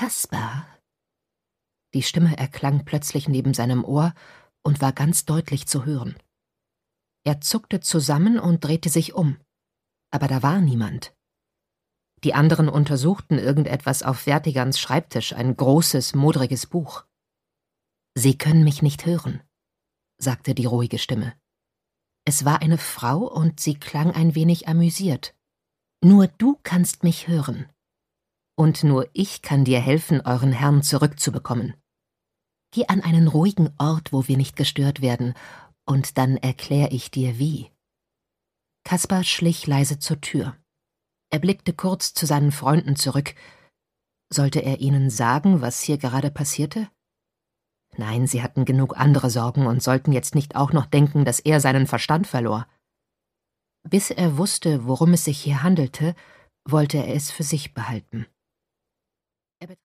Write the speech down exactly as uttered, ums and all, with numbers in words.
Kaspar?« Die Stimme erklang plötzlich neben seinem Ohr und war ganz deutlich zu hören. Er zuckte zusammen und drehte sich um. Aber da war niemand. Die anderen untersuchten irgendetwas auf Vertigans Schreibtisch, ein großes, modriges Buch. »Sie können mich nicht hören«, sagte die ruhige Stimme. Es war eine Frau und sie klang ein wenig amüsiert. »Nur du kannst mich hören. Und nur ich kann dir helfen, euren Herrn zurückzubekommen. Geh an einen ruhigen Ort, wo wir nicht gestört werden, und dann erklär ich dir, wie.« Kaspar schlich leise zur Tür. Er blickte kurz zu seinen Freunden zurück. Sollte er ihnen sagen, was hier gerade passierte? Nein, sie hatten genug andere Sorgen und sollten jetzt nicht auch noch denken, dass er seinen Verstand verlor. Bis er wusste, worum es sich hier handelte, wollte er es für sich behalten.